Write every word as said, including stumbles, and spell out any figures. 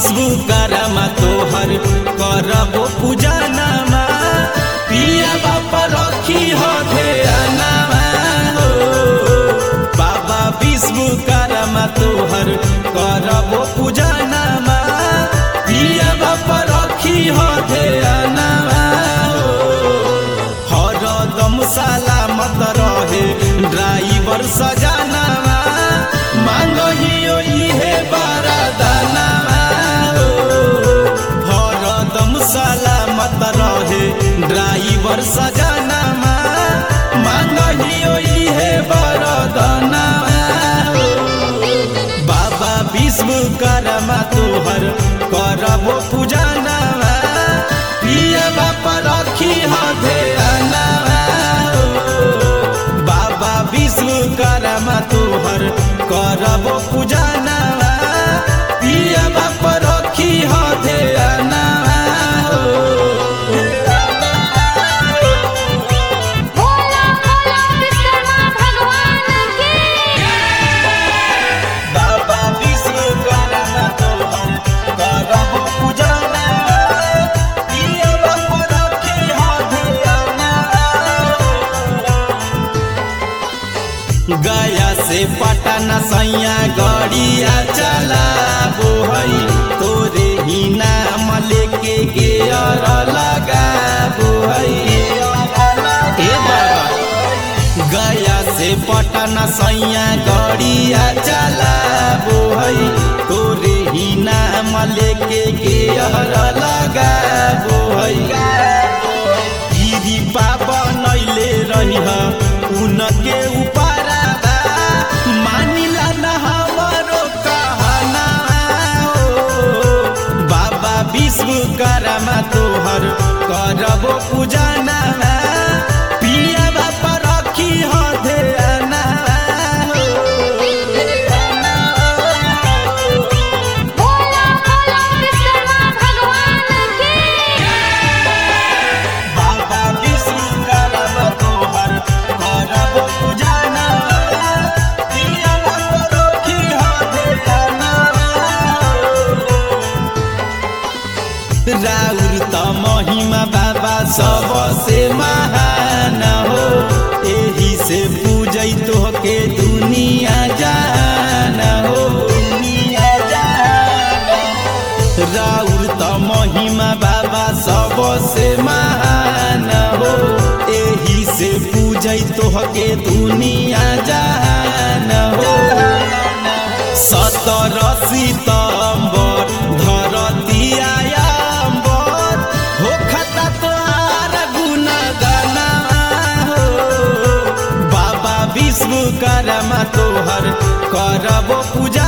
विश्वकर्मा तोहर करबो पूजनमा पिया बापा रखी हो ध्यानमा हो बाबा विश्वकर्मा तोहर करबो पूजनमा पिया बापा रखी हो ध्यानमा हरदम सलामत रहे ड्राइवर सजनवा मांगहियो इहे वरदानवा हरदम सलामत रहे ड्राइवर सजनवा मांगहियो इहे वरदानवा बाबा विश्वकर्मा तोहर करबो पूजनवा पिया बापा रखी हो ध्यानवा बाबा विश्वकर्मा तोहर करबो पूजनवा पिया बापा रखी हो ध्यानवा भोला भोला विश्वकर्मा भगवान की बाबा विश्वकर्मा तोहर करबो पूजनवा पिया बापा रखी हो ध्यानवा गया से पटना सैया गड़िया चलाबो है तोरे ही नाम लेके गेयर लगाबो है ए बाबा गया से पटना सैया गड़िया चलाबो है तोरे ही नाम लेके गेयर लगाबो है गिरी बाबा नैले रही उनके ऊपर मानिला न हमारो कहना बाबा विश्वकर्मा तोहर करबो पूजनवा पिया बापा रखी हो ध्यानवा भोला भोला विश्वकर्मा भगवान की बाबा विश्वकर्मा तोहर करबो पूजनवा पिया बापा रखी हो ध्यानवा राउर त महिमा बाबा सबसे महान हो एही से पूजै तोहके दुनिया जान हो दुनिया जान राउर त महिमा बाबा सबसे महान हो एही से पूजै तोहके दुनिया जान हो सत्रह सितंबर धरती आयम्बर हो खता तोहार गुणगाना हो बाबा विश्वकर्मा तोहर करबो पूजा